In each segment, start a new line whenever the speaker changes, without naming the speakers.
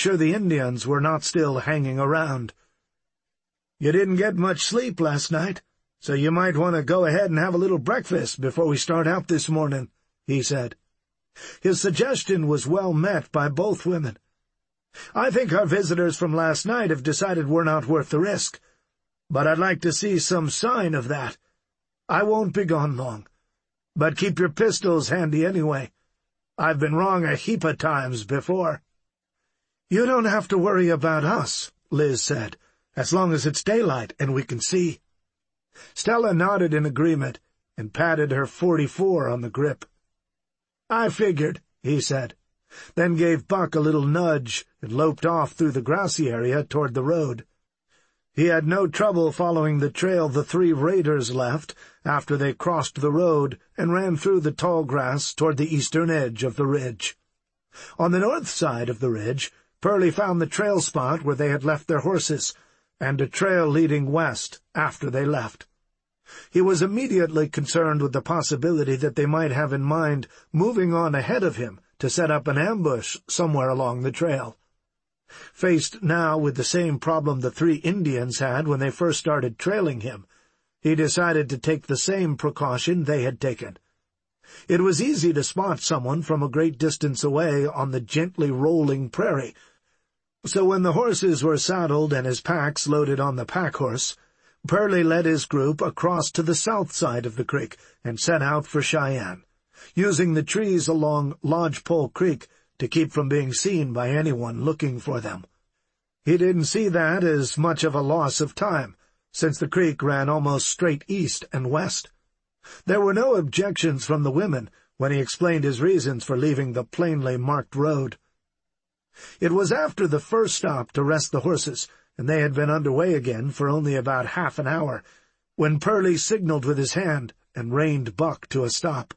sure the Indians were not still hanging around. "You didn't get much sleep last night, so you might want to go ahead and have a little breakfast before we start out this morning," he said. His suggestion was well met by both women. "I think our visitors from last night have decided we're not worth the risk, but I'd like to see some sign of that. I won't be gone long, but keep your pistols handy anyway. I've been wrong a heap of times before." "You don't have to worry about us," Liz said, "as long as it's daylight and we can see." Stella nodded in agreement and patted her .44 on the grip. "I figured," he said, then gave Buck a little nudge and loped off through the grassy area toward the road. He had no trouble following the trail the three raiders left after they crossed the road and ran through the tall grass toward the eastern edge of the ridge. On the north side of the ridge, Pearlie found the trail spot where they had left their horses, and a trail leading west after they left. He was immediately concerned with the possibility that they might have in mind moving on ahead of him to set up an ambush somewhere along the trail. Faced now with the same problem the three Indians had when they first started trailing him, he decided to take the same precaution they had taken. It was easy to spot someone from a great distance away on the gently rolling prairie, so when the horses were saddled and his packs loaded on the pack-horse, Pearlie led his group across to the south side of the creek and set out for Cheyenne, using the trees along Lodgepole Creek to keep from being seen by anyone looking for them. He didn't see that as much of a loss of time, since the creek ran almost straight east and west. There were no objections from the women when he explained his reasons for leaving the plainly marked road. It was after the first stop to rest the horses, and they had been underway again for only about half an hour, when Pearlie signaled with his hand and reined Buck to a stop.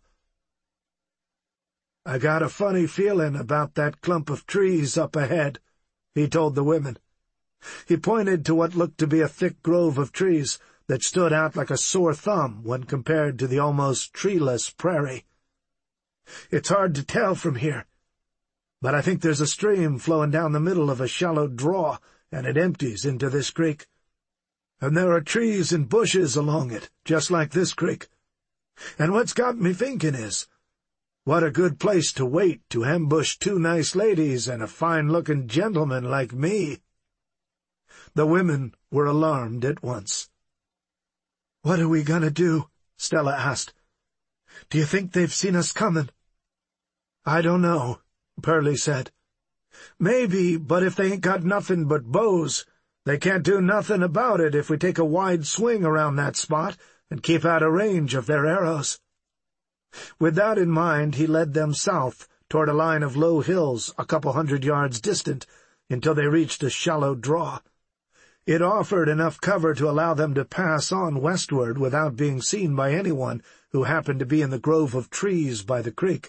"I got a funny feeling about that clump of trees up ahead," he told the women. He pointed to what looked to be a thick grove of trees that stood out like a sore thumb when compared to the almost treeless prairie. "It's hard to tell from here, but I think there's a stream flowing down the middle of a shallow draw, and it empties into this creek. And there are trees and bushes along it, just like this creek. And what's got me thinking is, what a good place to wait to ambush two nice ladies and a fine-looking gentleman like me." The women were alarmed at once. "What are we going to do?" Stella asked. "Do you think they've seen us coming?" "I don't know," Pearlie said. "Maybe, but if they ain't got nothing but bows, they can't do nothing about it if we take a wide swing around that spot and keep out of range of their arrows." With that in mind, he led them south toward a line of low hills a couple 100 yards distant until they reached a shallow draw. It offered enough cover to allow them to pass on westward without being seen by anyone who happened to be in the grove of trees by the creek.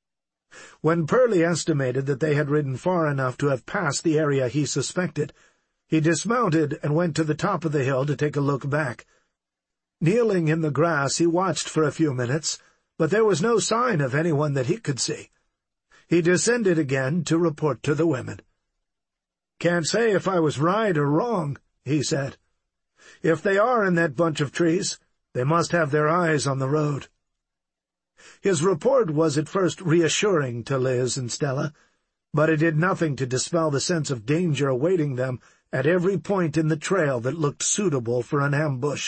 When Pearlie estimated that they had ridden far enough to have passed the area he suspected, he dismounted and went to the top of the hill to take a look back. Kneeling in the grass, he watched for a few minutes, but there was no sign of anyone that he could see. He descended again to report to the women. "Can't say if I was right or wrong," he said. "If they are in that bunch of trees, they must have their eyes on the road." His report was at first reassuring to Liz and Stella, but it did nothing to dispel the sense of danger awaiting them at every point in the trail that looked suitable for an ambush.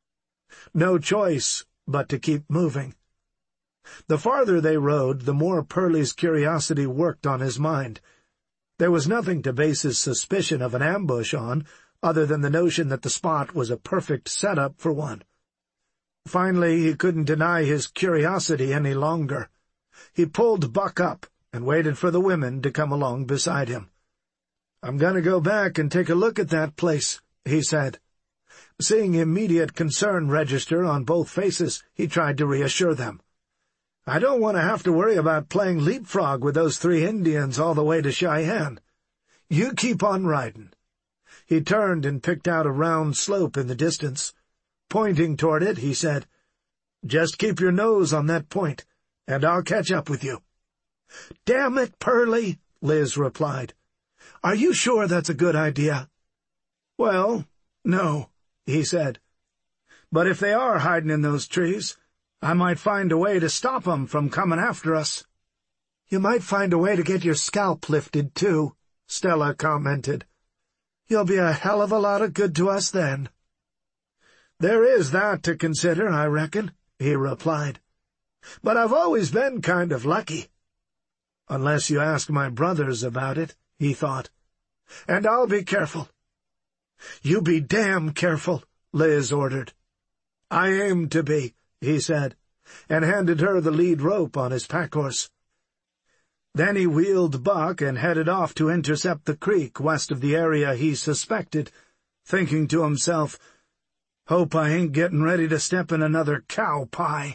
No choice but to keep moving. The farther they rode, the more Pearlie's curiosity worked on his mind. There was nothing to base his suspicion of an ambush on, other than the notion that the spot was a perfect setup for one. Finally, he couldn't deny his curiosity any longer. He pulled Buck up and waited for the women to come along beside him. "I'm going to go back and take a look at that place," he said. Seeing immediate concern register on both faces, he tried to reassure them. "I don't want to have to worry about playing leapfrog with those three Indians all the way to Cheyenne. You keep on riding." He turned and picked out a round slope in the distance. Pointing toward it, he said, "Just keep your nose on that point, and I'll catch up with you." "Damn it, Pearlie," Liz replied. "Are you sure that's a good idea?" "Well, no," he said. "But if they are hiding in those trees, I might find a way to stop 'em from coming after us." "You might find a way to get your scalp lifted, too," Stella commented. "You'll be a hell of a lot of good to us then." "There is that to consider, I reckon," he replied. "But I've always been kind of lucky." "Unless you ask my brothers about it," he thought. "And I'll be careful." "You be damn careful," Liz ordered. "I aim to be," he said, and handed her the lead rope on his pack-horse. Then he wheeled Buck and headed off to intercept the creek west of the area he suspected, thinking to himself, "Hope I ain't getting ready to step in another cow pie."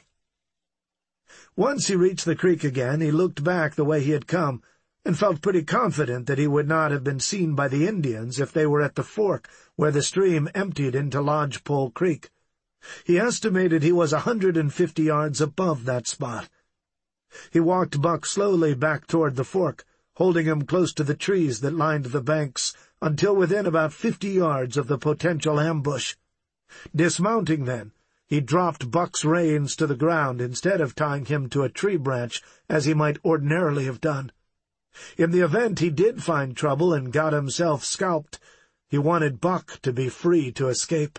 Once he reached the creek again, he looked back the way he had come, and felt pretty confident that he would not have been seen by the Indians if they were at the fork where the stream emptied into Lodgepole Creek. He estimated he was 150 yards above that spot. He walked Buck slowly back toward the fork, holding him close to the trees that lined the banks, until within about 50 yards of the potential ambush. Dismounting then, he dropped Buck's reins to the ground instead of tying him to a tree branch, as he might ordinarily have done. In the event he did find trouble and got himself scalped, he wanted Buck to be free to escape.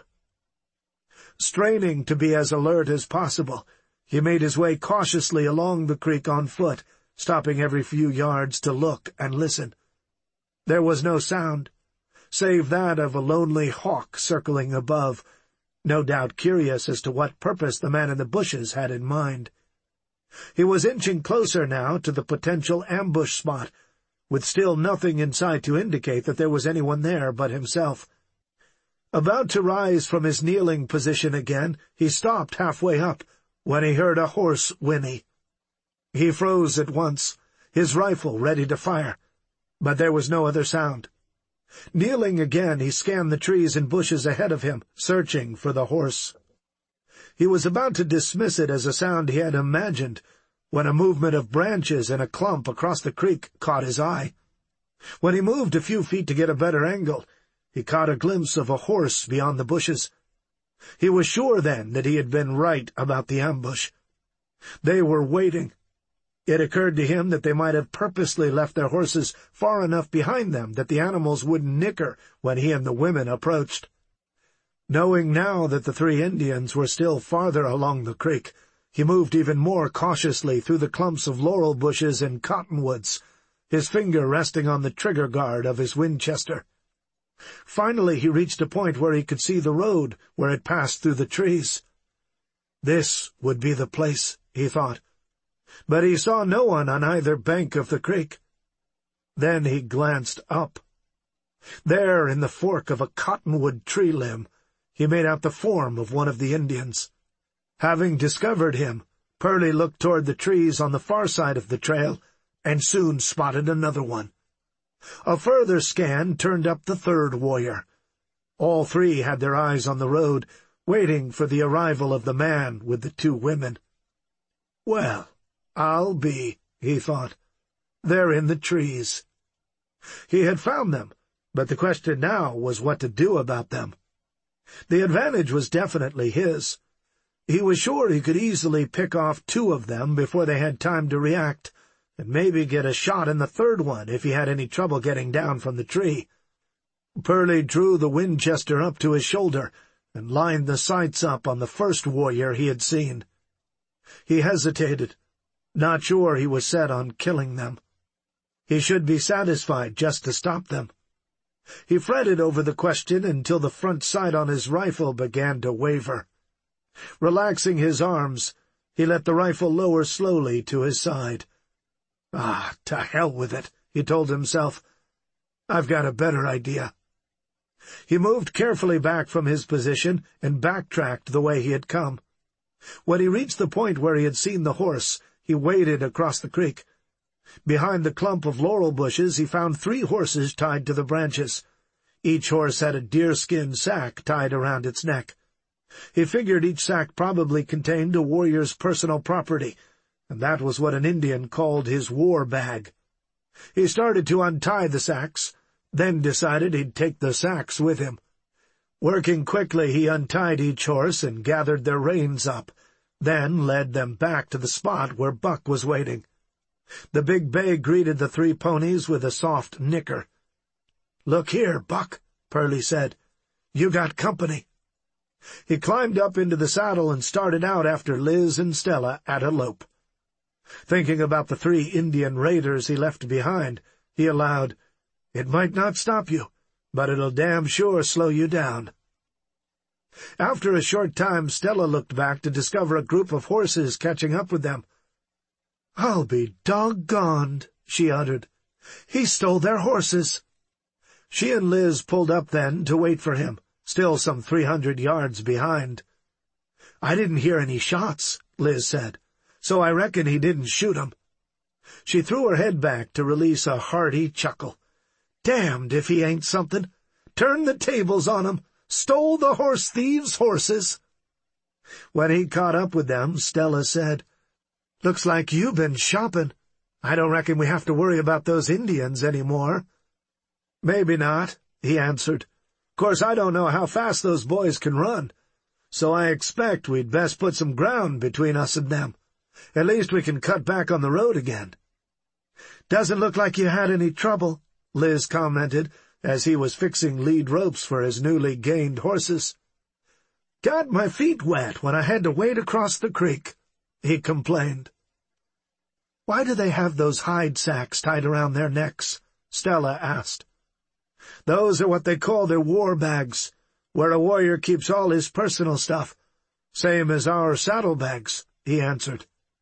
Straining to be as alert as possible, he made his way cautiously along the creek on foot, stopping every few yards to look and listen. There was no sound, save that of a lonely hawk circling above, no doubt curious as to what purpose the man in the bushes had in mind. He was inching closer now to the potential ambush spot, with still nothing in sight to indicate that there was anyone there but himself. About to rise from his kneeling position again, he stopped halfway up, when he heard a horse whinny. He froze at once, his rifle ready to fire, but there was no other sound. Kneeling again, he scanned the trees and bushes ahead of him, searching for the horse. He was about to dismiss it as a sound he had imagined, when a movement of branches in a clump across the creek caught his eye. When he moved a few feet to get a better angle, he caught a glimpse of a horse beyond the bushes. He was sure then that he had been right about the ambush. They were waiting. It occurred to him that they might have purposely left their horses far enough behind them that the animals wouldn't nicker when he and the women approached. Knowing now that the 3 Indians were still farther along the creek, he moved even more cautiously through the clumps of laurel bushes and cottonwoods, his finger resting on the trigger guard of his Winchester. Finally he reached a point where he could see the road where it passed through the trees. This would be the place, he thought, but he saw no one on either bank of the creek. Then he glanced up. There, in the fork of a cottonwood tree limb, he made out the form of one of the Indians. Having discovered him, Purley looked toward the trees on the far side of the trail, and soon spotted another one. A further scan turned up the 3rd warrior. All 3 had their eyes on the road, waiting for the arrival of the man with the 2 women. "Well, I'll be," he thought. "They're in the trees." He had found them, but the question now was what to do about them. The advantage was definitely his. He was sure he could easily pick off 2 of them before they had time to react, and maybe get a shot in the 3rd one if he had any trouble getting down from the tree. Purley drew the Winchester up to his shoulder and lined the sights up on the 1st warrior he had seen. He hesitated, not sure he was set on killing them. He should be satisfied just to stop them. He fretted over the question until the front sight on his rifle began to waver. Relaxing his arms, he let the rifle lower slowly to his side. To hell with it, he told himself. I've got a better idea. He moved carefully back from his position and backtracked the way he had come. When he reached the point where he had seen the horse, he waded across the creek. Behind the clump of laurel bushes he found 3 horses tied to the branches. Each horse had a deerskin sack tied around its neck. He figured each sack probably contained a warrior's personal property, and that was what an Indian called his war bag. He started to untie the sacks, then decided he'd take the sacks with him. Working quickly, he untied each horse and gathered their reins up, then led them back to the spot where Buck was waiting. The big bay greeted the 3 ponies with a soft nicker. "Look here, Buck," Pearlie said. "You got company." He climbed up into the saddle and started out after Liz and Stella at a lope. Thinking about the 3 Indian raiders he left behind, he allowed, "It might not stop you, but it'll damn sure slow you down." After a short time, Stella looked back to discover a group of horses catching up with them. "I'll be doggoned," she uttered. "He stole their horses." She and Liz pulled up then to wait for him, still some 300 yards behind. "I didn't hear any shots," Liz said, "so I reckon he didn't shoot 'em." She threw her head back to release a hearty chuckle. "Damned if he ain't something. Turn the tables on 'em. Stole the horse thieves' horses." When he caught up with them, Stella said, "Looks like you've been shopping. I don't reckon we have to worry about those Indians any more." "Maybe not," he answered. "Course I don't know how fast those boys can run, so I expect we'd best put some ground between us and them. At least we can cut back on the road again." "Doesn't look like you had any trouble," Liz commented, as he was fixing lead ropes for his newly gained horses. "Got my feet wet when I had to wade across the creek," he complained. "Why do they have those hide sacks tied around their necks?" Stella asked. "Those are what they call their war bags, where a warrior keeps all his personal stuff, same as our saddlebags," he answered.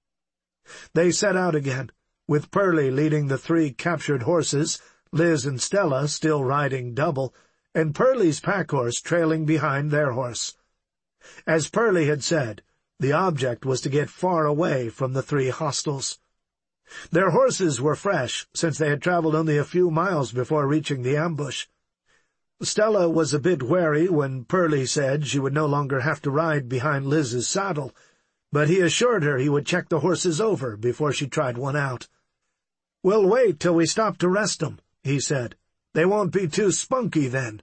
They set out again, with Pearlie leading the 3 captured horses, Liz and Stella still riding double, and Pearlie's pack-horse trailing behind their horse. As Pearlie had said, the object was to get far away from the 3 hostiles. Their horses were fresh, since they had traveled only a few miles before reaching the ambush. Stella was a bit wary when Pearlie said she would no longer have to ride behind Liz's saddle, but he assured her he would check the horses over before she tried one out. "We'll wait till we stop to rest 'em," he said. "They won't be too spunky then."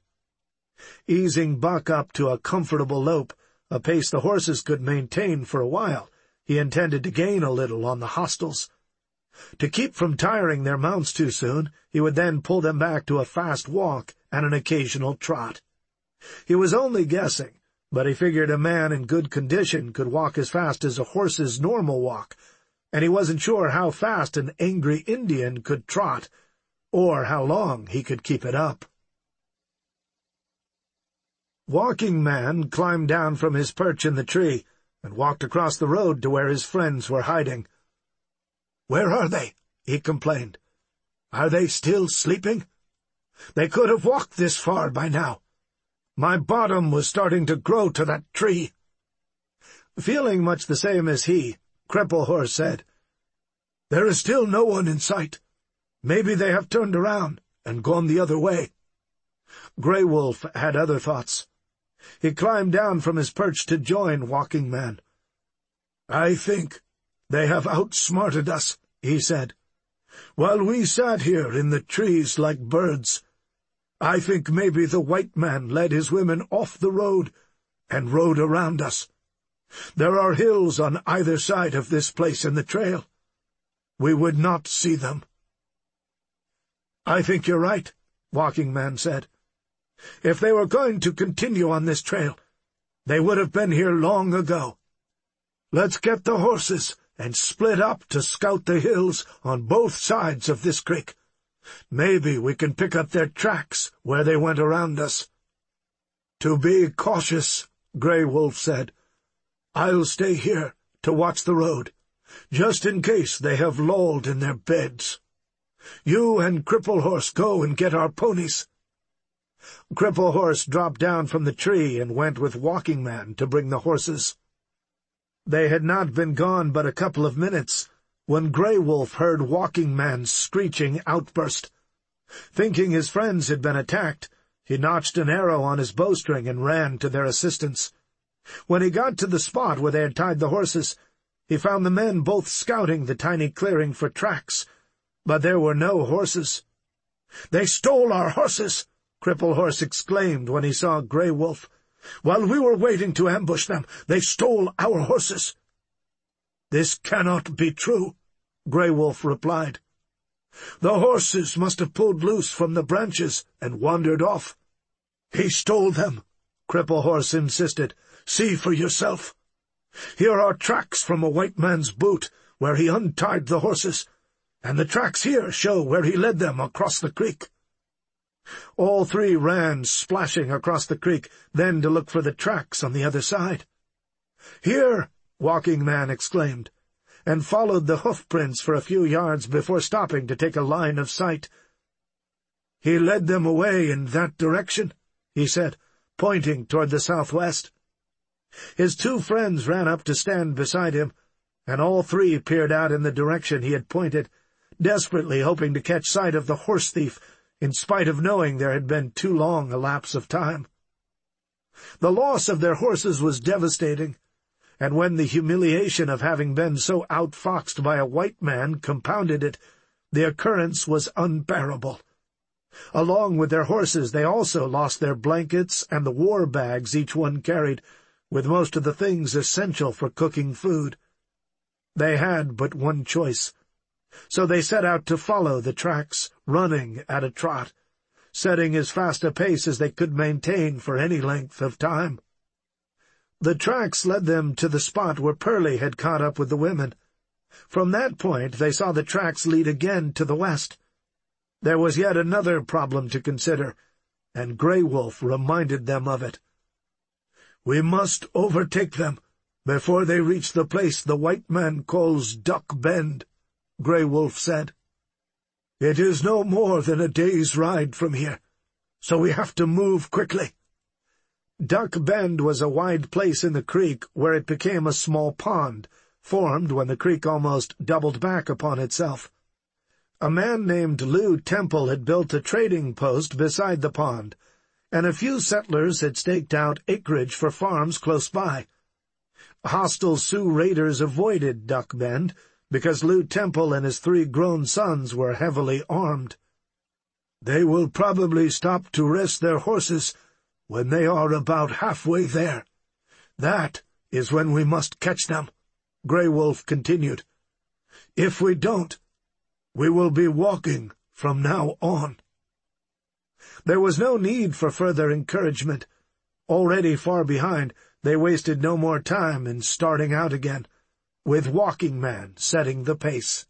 Easing Buck up to a comfortable lope, a pace the horses could maintain for a while, he intended to gain a little on the hostiles. To keep from tiring their mounts too soon, he would then pull them back to a fast walk and an occasional trot. He was only guessing, but he figured a man in good condition could walk as fast as a horse's normal walk, and he wasn't sure how fast an angry Indian could trot, or how long he could keep it up. Walking Man climbed down from his perch in the tree and walked across the road to where his friends were hiding. "Where are they?" he complained. "Are they still sleeping? They could have walked this far by now. My bottom was starting to grow to that tree." Feeling much the same as he, Cripple Horse said, "There is still no one in sight. Maybe they have turned around and gone the other way." Grey Wolf had other thoughts. He climbed down from his perch to join Walking Man. "I think they have outsmarted us," he said. "While we sat here in the trees like birds, I think maybe the white man led his women off the road and rode around us. There are hills on either side of this place in the trail. We would not see them." "I think you're right," Walking Man said. "If they were going to continue on this trail, they would have been here long ago. Let's get the horses and split up to scout the hills on both sides of this creek. Maybe we can pick up their tracks where they went around us." "To be cautious," Grey Wolf said. "I'll stay here to watch the road, just in case they have lolled in their beds. You and Cripple Horse go and get our ponies." Cripple Horse dropped down from the tree and went with Walking Man to bring the horses. They had not been gone but a couple of minutes when Grey Wolf heard Walking Man's screeching outburst. Thinking his friends had been attacked, he notched an arrow on his bowstring and ran to their assistance. When he got to the spot where they had tied the horses, he found the men both scouting the tiny clearing for tracks, but there were no horses. "They stole our horses!" Cripple Horse exclaimed when he saw Grey Wolf. "While we were waiting to ambush them, they stole our horses." "This cannot be true," Grey Wolf replied. "The horses must have pulled loose from the branches and wandered off." "He stole them," Cripple Horse insisted. "See for yourself. Here are tracks from a white man's boot where he untied the horses, and the tracks here show where he led them across the creek." All three ran splashing across the creek, then to look for the tracks on the other side. "Here!" Walking Man exclaimed, and followed the hoof-prints for a few yards before stopping to take a line of sight. "He led them away in that direction," he said, pointing toward the southwest. His two friends ran up to stand beside him, and all three peered out in the direction he had pointed, desperately hoping to catch sight of the horse thief, in spite of knowing there had been too long a lapse of time. The loss of their horses was devastating, and when the humiliation of having been so outfoxed by a white man compounded it, the occurrence was unbearable. Along with their horses, they also lost their blankets and the war bags each one carried, with most of the things essential for cooking food. They had but one choice, so they set out to follow the tracks, running at a trot, setting as fast a pace as they could maintain for any length of time. The tracks led them to the spot where Pearlie had caught up with the women. From that point they saw the tracks lead again to the west. There was yet another problem to consider, and Grey Wolf reminded them of it. "We must overtake them before they reach the place the white man calls Duck Bend," Grey Wolf said. "It is no more than a day's ride from here, so we have to move quickly." Duck Bend was a wide place in the creek where it became a small pond, formed when the creek almost doubled back upon itself. A man named Lew Temple had built a trading post beside the pond, and a few settlers had staked out acreage for farms close by. Hostile Sioux raiders avoided Duck Bend because Lew Temple and his 3 grown sons were heavily armed. "They will probably stop to rest their horses when they are about halfway there. That is when we must catch them," Grey Wolf continued. "If we don't, we will be walking from now on." There was no need for further encouragement. Already far behind, they wasted no more time in starting out again, with Walking Man setting the pace.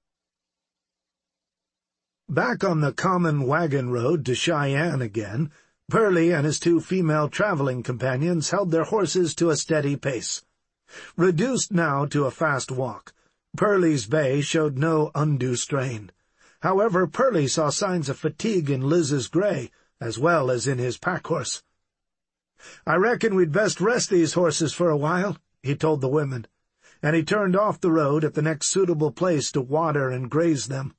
Back on the common wagon road to Cheyenne again, Pearlie and his 2 female traveling companions held their horses to a steady pace. Reduced now to a fast walk, Pearlie's bay showed no undue strain. However, Pearlie saw signs of fatigue in Liz's gray, as well as in his pack-horse. "I reckon we'd best rest these horses for a while," he told the women, and he turned off the road at the next suitable place to water and graze them.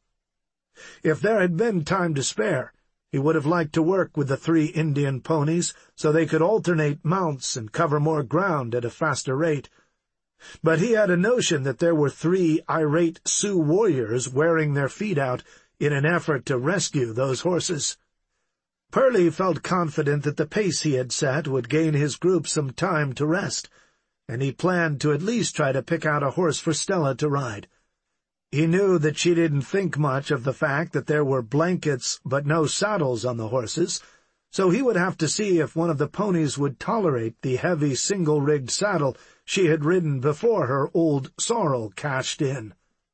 If there had been time to spare, he would have liked to work with the 3 Indian ponies so they could alternate mounts and cover more ground at a faster rate. But he had a notion that there were 3 irate Sioux warriors wearing their feet out in an effort to rescue those horses. Pearlie felt confident that the pace he had set would gain his group some time to rest, and he planned to at least try to pick out a horse for Stella to ride. He knew that she didn't think much of the fact that there were blankets but no saddles on the horses, so he would have to see if one of the ponies would tolerate the heavy single-rigged saddle she had ridden before her old sorrel cashed in.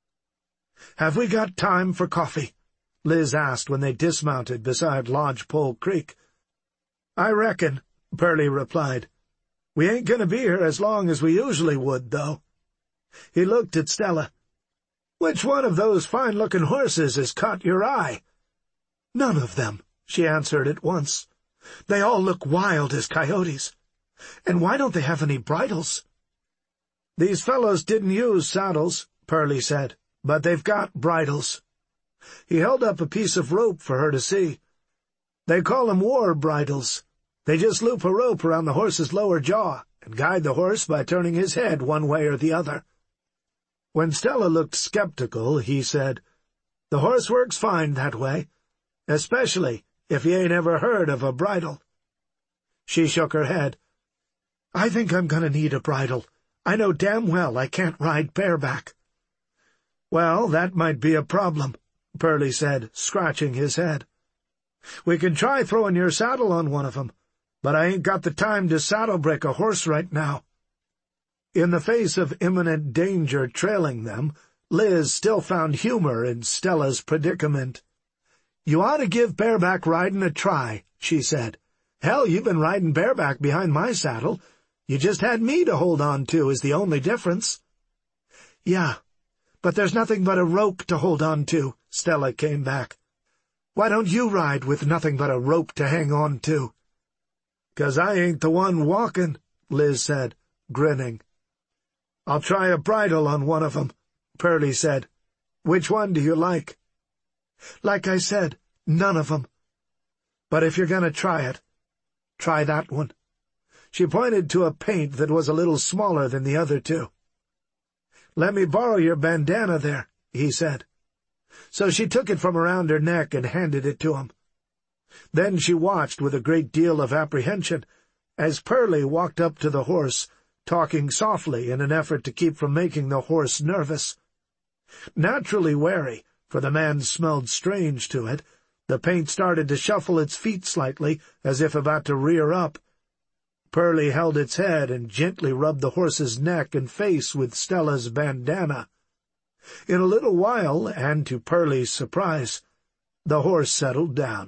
"Have we got time for coffee?" Liz asked when they dismounted beside Lodgepole Creek. "I reckon," Pearlie replied. "We ain't going to be here as long as we usually would, though." He looked at Stella. "Which one of those fine-looking horses has caught your eye?" "None of them," she answered at once. "They all look wild as coyotes. And why don't they have any bridles?" "These fellows didn't use saddles," Pearlie said, "but they've got bridles." He held up a piece of rope for her to see. "They call 'em war bridles. They just loop a rope around the horse's lower jaw and guide the horse by turning his head one way or the other." When Stella looked skeptical, he said, "The horse works fine that way. especially if you ain't ever heard of a bridle." She shook her head. "I think I'm going to need a bridle. I know damn well I can't ride bareback." "Well, that might be a problem," Pearlie said, scratching his head. "We can try throwing your saddle on one of 'em, but I ain't got the time to saddle-break a horse right now." In the face of imminent danger trailing them, Liz still found humor in Stella's predicament. "You ought to give bareback riding a try," she said. "Hell, you've been riding bareback behind my saddle. You just had me to hold on to is the only difference." "Yeah, but there's nothing but a rope to hold on to," Stella came back. "Why don't you ride with nothing but a rope to hang on to?" "'Cause I ain't the one walking," Liz said, grinning. "I'll try a bridle on one of 'em," Pearlie said. "Which one do you like?" "Like I said, none of 'em. But if you're going to try it, try that one." She pointed to a paint that was a little smaller than the other two. "Let me borrow your bandana there," he said. So she took it from around her neck and handed it to him. Then she watched with a great deal of apprehension as Pearlie walked up to the horse, talking softly in an effort to keep from making the horse nervous. Naturally wary, for the man smelled strange to it, the paint started to shuffle its feet slightly, as if about to rear up. Pearlie held its head and gently rubbed the horse's neck and face with Stella's bandana. In a little while, and to Pearlie's surprise, the horse settled down.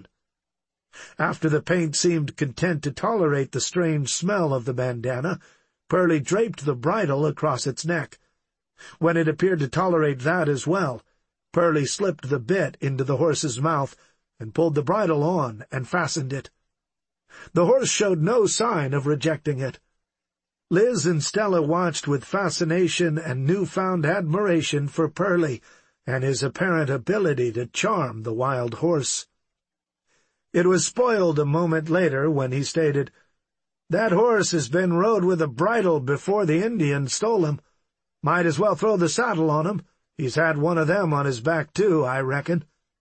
After the paint seemed content to tolerate the strange smell of the bandana, Pearlie draped the bridle across its neck. When it appeared to tolerate that as well, Pearlie slipped the bit into the horse's mouth and pulled the bridle on and fastened it. The horse showed no sign of rejecting it. Liz and Stella watched with fascination and newfound admiration for Pearlie and his apparent ability to charm the wild horse. It was spoiled a moment later when he stated, "That horse has been rode with a bridle before the Indians stole him. Might as well throw the saddle on him. He's had one of them on his back, too, I reckon."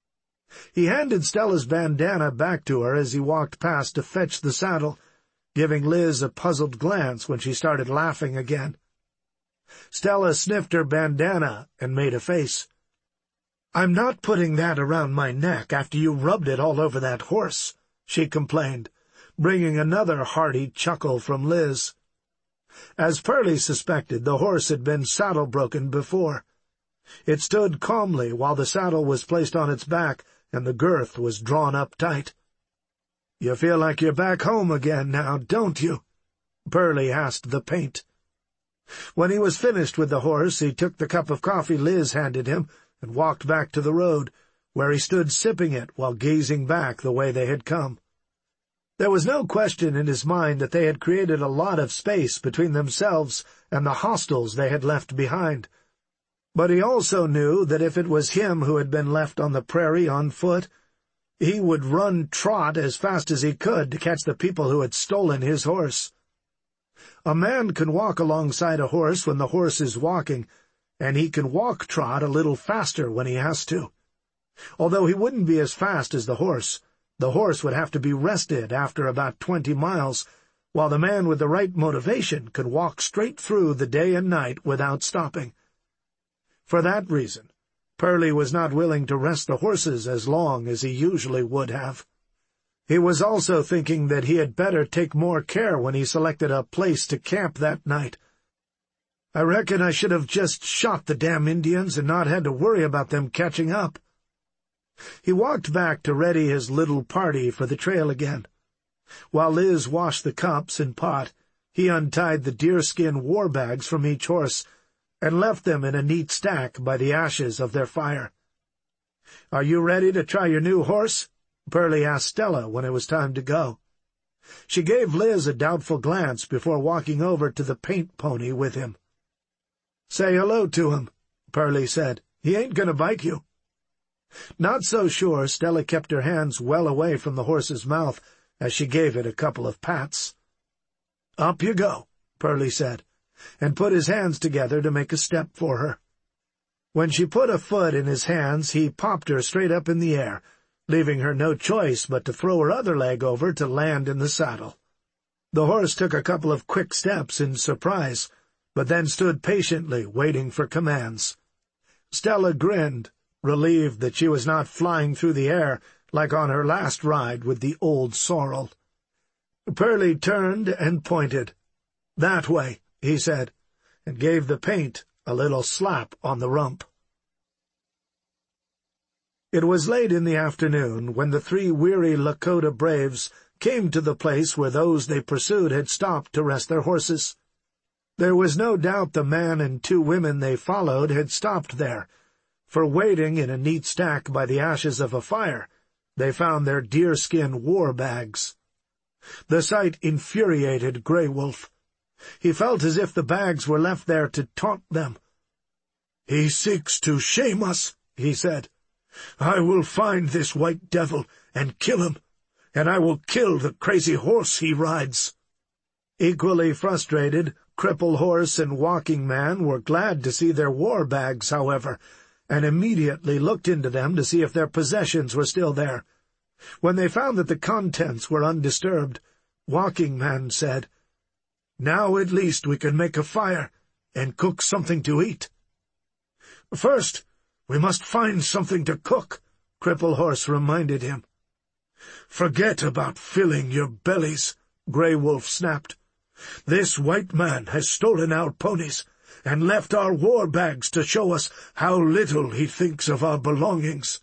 He handed Stella's bandana back to her as he walked past to fetch the saddle, giving Liz a puzzled glance when she started laughing again. Stella sniffed her bandana and made a face. "I'm not putting that around my neck after you rubbed it all over that horse," she complained, bringing another hearty chuckle from Liz. As Pearlie suspected, the horse had been saddle-broken before. It stood calmly while the saddle was placed on its back and the girth was drawn up tight. "You feel like you're back home again now, don't you?" Pearlie asked the paint. When he was finished with the horse, he took the cup of coffee Liz handed him and walked back to the road, where he stood sipping it while gazing back the way they had come. There was no question in his mind that they had created a lot of space between themselves and the hostiles they had left behind. But he also knew that if it was him who had been left on the prairie on foot, he would run trot as fast as he could to catch the people who had stolen his horse. A man can walk alongside a horse when the horse is walking, and he can walk trot a little faster when he has to. Although he wouldn't be as fast as the horse would have to be rested after about 20 miles, while the man with the right motivation could walk straight through the day and night without stopping. For that reason, Pearlie was not willing to rest the horses as long as he usually would have. He was also thinking that he had better take more care when he selected a place to camp that night. "I reckon I should have just shot the damn Indians and not had to worry about them catching up." He walked back to ready his little party for the trail again. While Liz washed the cups and pot, he untied the deerskin war bags from each horse and left them in a neat stack by the ashes of their fire. "Are you ready to try your new horse?" Pearlie asked Stella when it was time to go. She gave Liz a doubtful glance before walking over to the paint pony with him. "Say hello to him," Pearlie said. "He ain't going to bite you." Not so sure, Stella kept her hands well away from the horse's mouth as she gave it a couple of pats. "Up you go," Pearlie said, and put his hands together to make a step for her. When she put a foot in his hands, he popped her straight up in the air, leaving her no choice but to throw her other leg over to land in the saddle. The horse took a couple of quick steps in surprise, but then stood patiently waiting for commands. Stella grinned, relieved that she was not flying through the air like on her last ride with the old sorrel. Pearlie turned and pointed. "That way," he said, and gave the paint a little slap on the rump. It was late in the afternoon when the 3 weary Lakota braves came to the place where those they pursued had stopped to rest their horses. There was no doubt the man and 2 women they followed had stopped there, for waiting in a neat stack by the ashes of a fire, they found their deerskin war bags. The sight infuriated Grey Wolf. He felt as if the bags were left there to taunt them. "He seeks to shame us," he said. "I will find this white devil and kill him, and I will kill the crazy horse he rides." Equally frustrated, Cripple Horse and Walking Man were glad to see their war bags, however, and immediately looked into them to see if their possessions were still there. When they found that the contents were undisturbed, Walking Man said, "Now at least we can make a fire and cook something to eat." "First, we must find something to cook," Cripple Horse reminded him. "Forget about filling your bellies," Grey Wolf snapped. "This white man has stolen our ponies and left our war bags to show us how little he thinks of our belongings."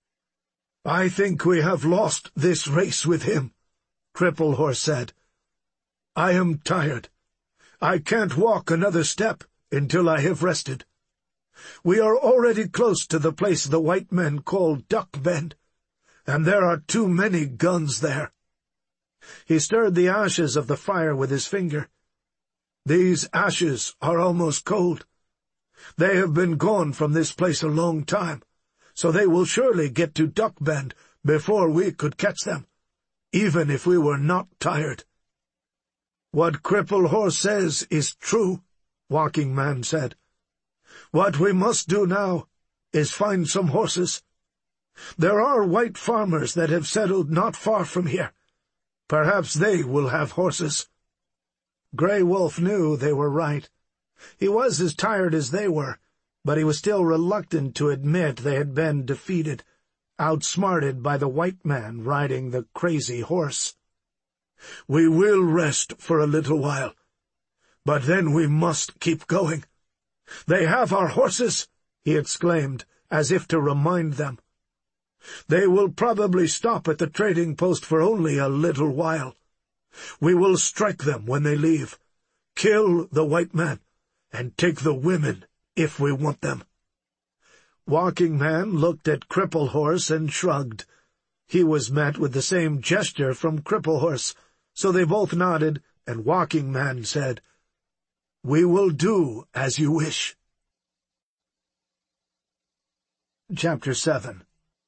"I think we have lost this race with him," Cripple Horse said. "I am tired. I can't walk another step until I have rested. We are already close to the place the white men call Duck Bend, and there are too many guns there." He stirred the ashes of the fire with his finger. "These ashes are almost cold. They have been gone from this place a long time, so they will surely get to Duck Bend before we could catch them, even if we were not tired." "What Cripple Horse says is true," Walking Man said. "What we must do now is find some horses. There are white farmers that have settled not far from here. Perhaps they will have horses." Grey Wolf knew they were right. He was as tired as they were, but he was still reluctant to admit they had been defeated, outsmarted by the white man riding the crazy horse. "We will rest for a little while, but then we must keep going. They have our horses," he exclaimed, as if to remind them. "They will probably stop at the trading post for only a little while. We will strike them when they leave, kill the white man, and take the women if we want them." Walking Man looked at Cripple Horse and shrugged. He was met with the same gesture from Cripple Horse, so they both nodded, and Walking Man said, "We will do as you wish." Chapter 7.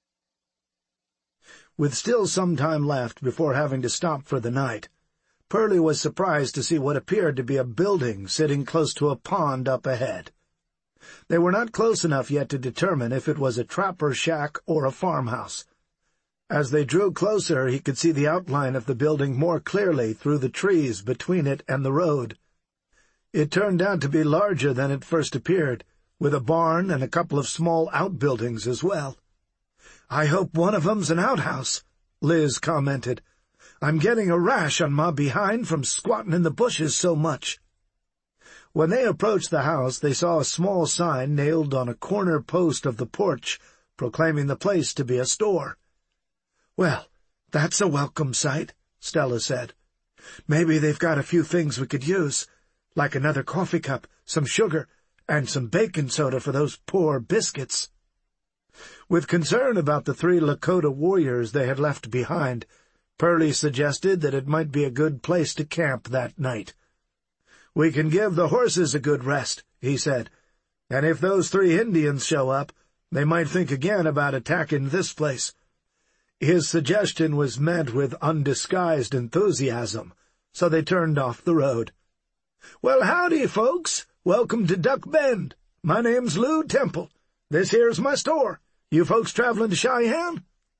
With still some time left before having to stop for the night, Pearlie was surprised to see what appeared to be a building sitting close to a pond up ahead. They were not close enough yet to determine if it was a trapper shack or a farmhouse. As they drew closer, he could see the outline of the building more clearly through the trees between it and the road. It turned out to be larger than it first appeared, with a barn and a couple of small outbuildings as well. "I hope one of 'em's an outhouse," Liz commented. "I'm getting a rash on my behind from squatting in the bushes so much." When they approached the house, they saw a small sign nailed on a corner post of the porch, proclaiming the place to be a store. "Well, that's a welcome sight," Stella said. "Maybe they've got a few things we could use, like another coffee cup, some sugar, and some baking soda for those poor biscuits." With concern about the 3 Lakota warriors they had left behind, Pearlie suggested that it might be a good place to camp that night. "We can give the horses a good rest," he said, "and if those 3 Indians show up, they might think again about attacking this place." His suggestion was met with undisguised enthusiasm, so they turned off the road. "Well, howdy, folks. Welcome to Duck Bend. My name's Lew Temple. This here's my store. You folks traveling to Cheyenne?"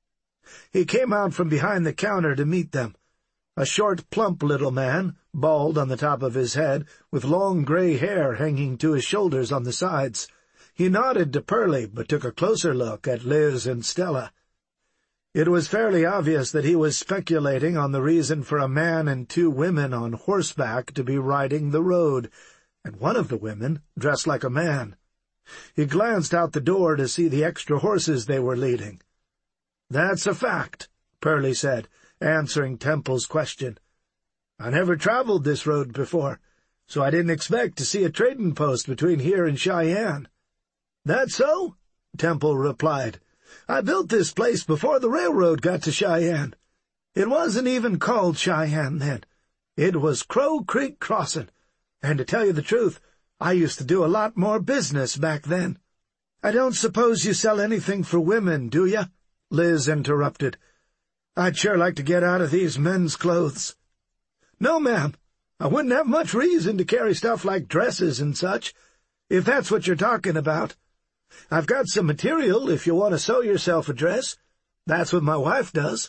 He came out from behind the counter to meet them. A short, plump little man, bald on the top of his head, with long gray hair hanging to his shoulders on the sides. He nodded to Pearlie, but took a closer look at Liz and Stella. It was fairly obvious that he was speculating on the reason for a man and two women on horseback to be riding the road, and one of the women dressed like a man. He glanced out the door to see the extra horses they were leading. "That's a fact," Pearlie said, answering Temple's question. "I never traveled this road before, so I didn't expect to see a trading post between here and Cheyenne." "That's so?" Temple replied. "I built this place before the railroad got to Cheyenne. It wasn't even called Cheyenne then. It was Crow Creek Crossing, and to tell you the truth, I used to do a lot more business back then." "I don't suppose you sell anything for women, do you?" Liz interrupted. "I'd sure like to get out of these men's clothes." "No, ma'am. I wouldn't have much reason to carry stuff like dresses and such, if that's what you're talking about. I've got some material if you want to sew yourself a dress. That's what my wife does."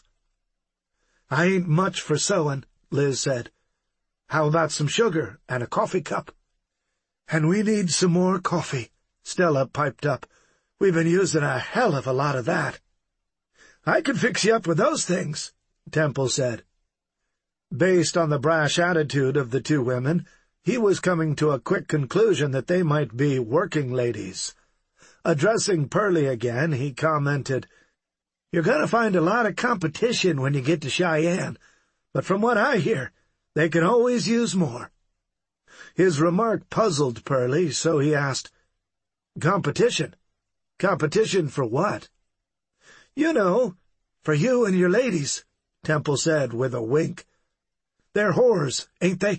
"I ain't much for sewing," Liz said. "How about some sugar and a coffee cup?" "And we need some more coffee," Stella piped up. "We've been using a hell of a lot of that." "I could fix you up with those things," Temple said. Based on the brash attitude of the two women, he was coming to a quick conclusion that they might be working ladies. Addressing Pearlie again, he commented, "You're going to find a lot of competition when you get to Cheyenne, but from what I hear, they can always use more." His remark puzzled Pearlie, so he asked, "Competition? Competition for what?" "You know, for you and your ladies," Temple said with a wink. "They're whores, ain't they?"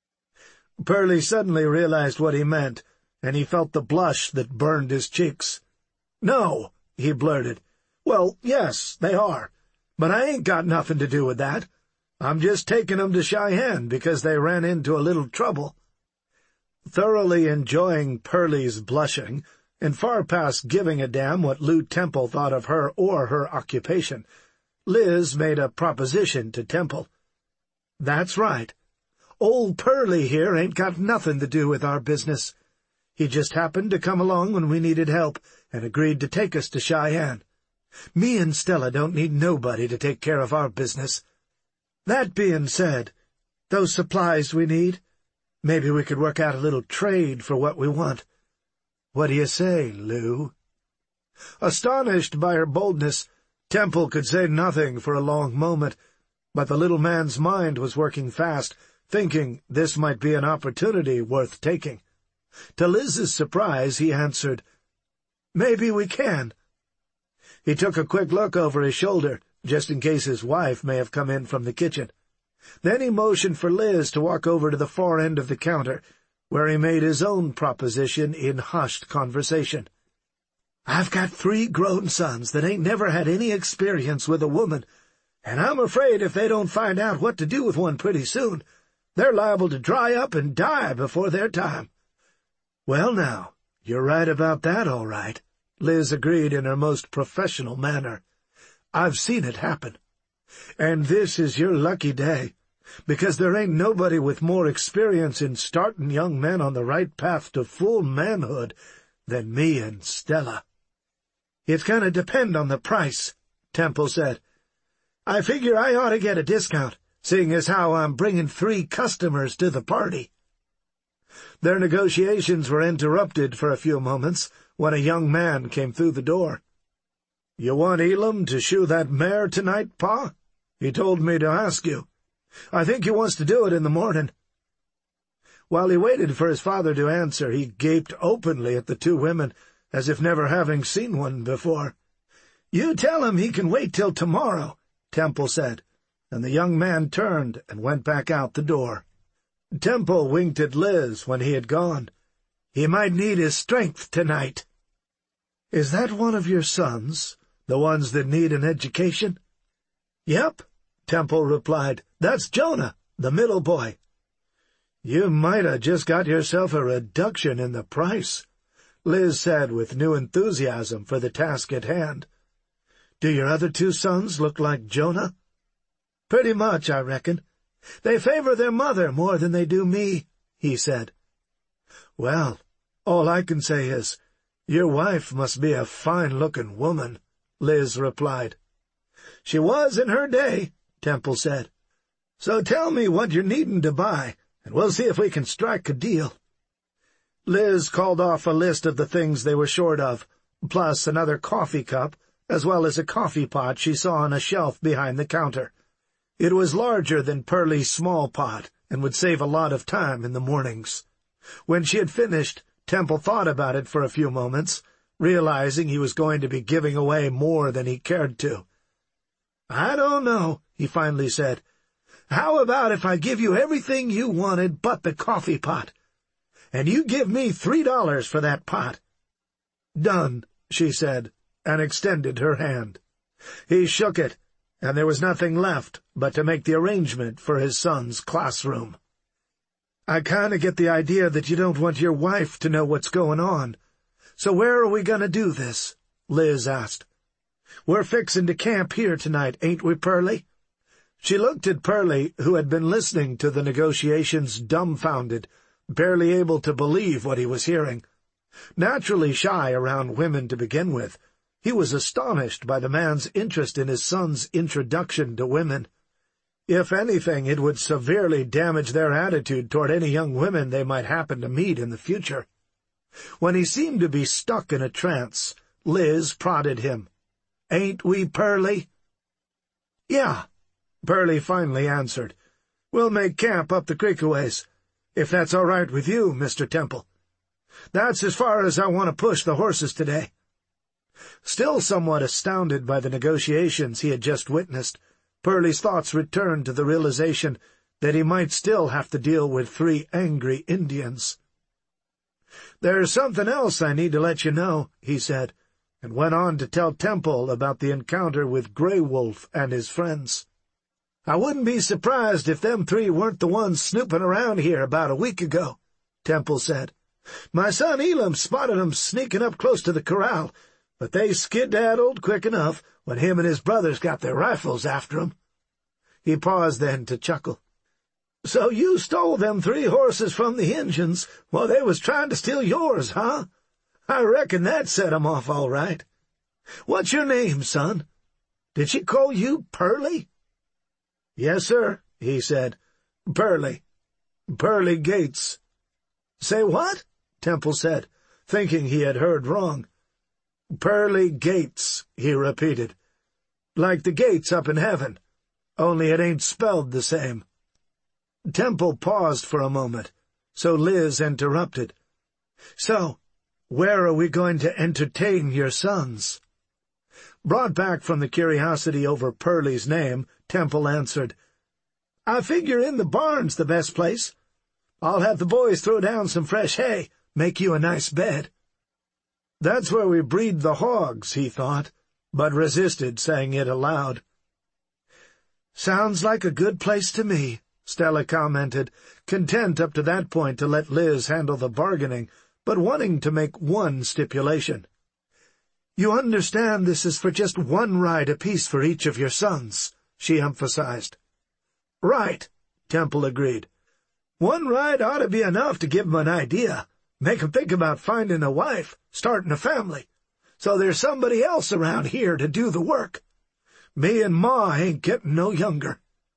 Pearlie suddenly realized what he meant, and he felt the blush that burned his cheeks. "No," he blurted. "Well, yes, they are, but I ain't got nothing to do with that. I'm just taking 'em to Cheyenne because they ran into a little trouble." Thoroughly enjoying Pearlie's blushing, and far past giving a damn what Lou Temple thought of her or her occupation, Liz made a proposition to Temple. "That's right. Old Pearlie here ain't got nothing to do with our business. He just happened to come along when we needed help and agreed to take us to Cheyenne. Me and Stella don't need nobody to take care of our business. That being said, those supplies we need, maybe we could work out a little trade for what we want. What do you say, Lou?" Astonished by her boldness, Temple could say nothing for a long moment, but the little man's mind was working fast, thinking this might be an opportunity worth taking. To Liz's surprise, he answered, "Maybe we can." He took a quick look over his shoulder, just in case his wife may have come in from the kitchen. Then he motioned for Liz to walk over to the far end of the counter, where he made his own proposition in hushed conversation. "I've got 3 grown sons that ain't never had any experience with a woman, and I'm afraid if they don't find out what to do with one pretty soon, they're liable to dry up and die before their time." "Well, now, you're right about that, all right," Liz agreed in her most professional manner. "I've seen it happen. And this is your lucky day, because there ain't nobody with more experience in starting young men on the right path to full manhood than me and Stella." "It's going to depend on the price," Temple said. "I figure I ought to get a discount, seeing as how I'm bringing 3 customers to the party." Their negotiations were interrupted for a few moments when a young man came through the door. "You want Elam to shoe that mare tonight, Pa? He told me to ask you. I think he wants to do it in the morning." While he waited for his father to answer, he gaped openly at the 2 women, as if never having seen one before. "You tell him he can wait till tomorrow," Temple said, and the young man turned and went back out the door. Temple winked at Liz when he had gone. "He might need his strength tonight." "Is that one of your sons, the ones that need an education?" "Yep," Temple replied. "That's Jonah, the middle boy." "You might have just got yourself a reduction in the price," Liz said with new enthusiasm for the task at hand. Do your other two sons look like Jonah?" "Pretty much, I reckon. They favor their mother more than they do me," he said. "Well, all I can say is, your wife must be a fine-looking woman," Liz replied. "She was in her day," Temple said. "So tell me what you're needing to buy, and we'll see if we can strike a deal." Liz called off a list of the things they were short of, plus another coffee cup, as well as a coffee pot she saw on a shelf behind the counter. It was larger than Pearlie's small pot, and would save a lot of time in the mornings. When she had finished, Temple thought about it for a few moments, realizing he was going to be giving away more than he cared to. "I don't know," he finally said. "How about if I give you everything you wanted but the coffee pot? And you give me $3 for that pot." "Done," she said, and extended her hand. He shook it, and there was nothing left but to make the arrangement for his son's classroom. "I kind of get the idea that you don't want your wife to know what's going on. So where are we going to do this?" Liz asked. "We're fixin' to camp here tonight, ain't we, Pearlie?" She looked at Pearlie, who had been listening to the negotiations dumbfounded, barely able to believe what he was hearing. Naturally shy around women to begin with, he was astonished by the man's interest in his son's introduction to women. If anything, it would severely damage their attitude toward any young women they might happen to meet in the future. When he seemed to be stuck in a trance, Liz prodded him. "Ain't we, Pearlie?" "Yeah," Pearlie finally answered. "We'll make camp up the creek a ways, if that's all right with you, Mr. Temple. That's as far as I want to push the horses today." Still somewhat astounded by the negotiations he had just witnessed, Pearlie's thoughts returned to the realization that he might still have to deal with 3 angry Indians. "There's something else I need to let you know," he said, and went on to tell Temple about the encounter with Grey Wolf and his friends. "I wouldn't be surprised if them 3 weren't the ones snooping around here about a week ago," Temple said. "My son Elam spotted 'em sneaking up close to the corral, but they skedaddled quick enough when him and his brothers got their rifles after 'em." He paused then to chuckle. "So you stole them 3 horses from the Injuns while they was trying to steal yours, huh? I reckon that set 'em off all right. What's your name, son? Did she call you Pearlie?" "Yes, sir," he said. "Pearlie. Pearlie Gates." "Say what?" Temple said, thinking he had heard wrong. "Pearlie Gates," he repeated. "Like the gates up in heaven, only it ain't spelled the same." Temple paused for a moment, so Liz interrupted. "So, where are we going to entertain your sons?" Brought back from the curiosity over Pearlie's name, Temple answered, "I figure in the barn's the best place. I'll have the boys throw down some fresh hay, make you a nice bed." "That's where we breed the hogs," he thought, but resisted saying it aloud. "Sounds like a good place to me," Stella commented, content up to that point to let Liz handle the bargaining, but wanting to make one stipulation. "You understand this is for just 1 ride apiece for each of your sons," she emphasized. "Right," Temple agreed. 1 ride ought to be enough to give 'em an idea, make 'em think about finding a wife, starting a family, so there's somebody else around here to do the work. Me and Ma ain't getting no younger."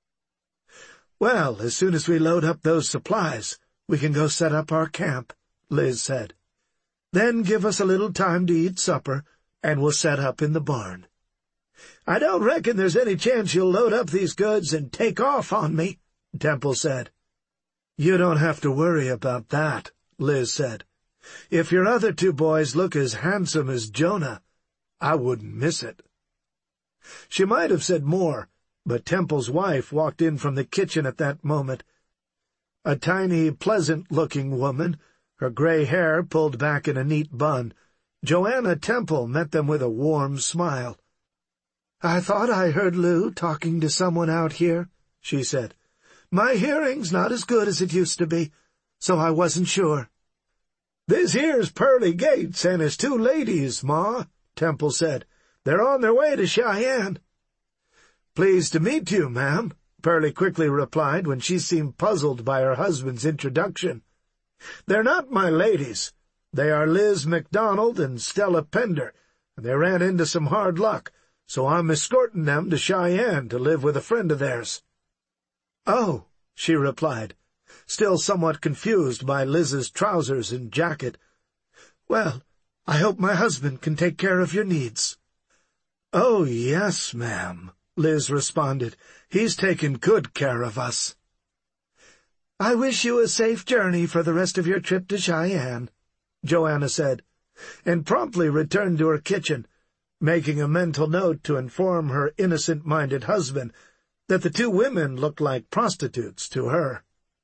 "Well, as soon as we load up those supplies, we can go set up our camp," Liz said. "Then give us a little time to eat supper, and we'll set up in the barn." "I don't reckon there's any chance you'll load up these goods and take off on me," Temple said. "You don't have to worry about that," Liz said. "If your other 2 boys look as handsome as Jonah, I wouldn't miss it." She might have said more, but Temple's wife walked in from the kitchen at that moment. A tiny, pleasant-looking woman, her gray hair pulled back in a neat bun, Joanna Temple met them with a warm smile. "I thought I heard Lou talking to someone out here," she said. "My hearing's not as good as it used to be, so I wasn't sure." "This here's Pearlie Gates and his 2 ladies, Ma," Temple said. They're on their way to Cheyenne." "Pleased to meet you, ma'am," Pearlie quickly replied when she seemed puzzled by her husband's introduction. "They're not my ladies. They are Liz MacDonald and Stella Pender, and they ran into some hard luck, so I'm escorting them to Cheyenne to live with a friend of theirs." "Oh," she replied, still somewhat confused by Liz's trousers and jacket. "Well, I hope my husband can take care of your needs." "Oh, yes, ma'am," Liz responded. "He's taken good care of us." "I wish you a safe journey for the rest of your trip to Cheyenne," Joanna said, and promptly returned to her kitchen, making a mental note to inform her innocent-minded husband that the two women looked like prostitutes to her.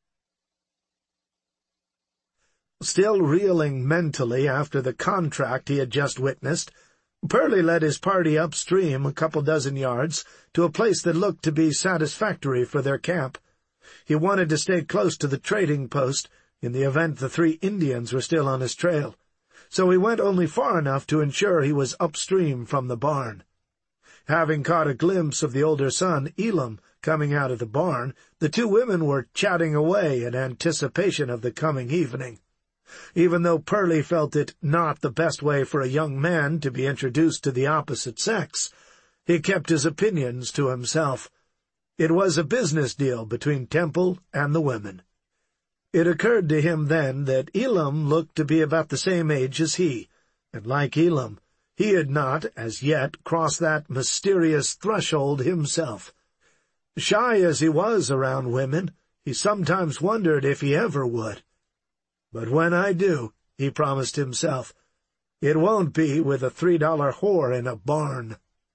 Still reeling mentally after the contract he had just witnessed, Pearlie led his party upstream a couple dozen yards to a place that looked to be satisfactory for their camp. He wanted to stay close to the trading post in the event the three Indians were still on his trail, so he went only far enough to ensure he was upstream from the barn. Having caught a glimpse of the older son, Elam, coming out of the barn, the two women were chatting away in anticipation of the coming evening. Even though Pearlie felt it not the best way for a young man to be introduced to the opposite sex, he kept his opinions to himself. It was a business deal between Temple and the women. It occurred to him then that Elam looked to be about the same age as he, and like Elam, he had not, as yet, crossed that mysterious threshold himself. Shy as he was around women, he sometimes wondered if he ever would. "But when I do," he promised himself, "it won't be with a $3 whore in a barn."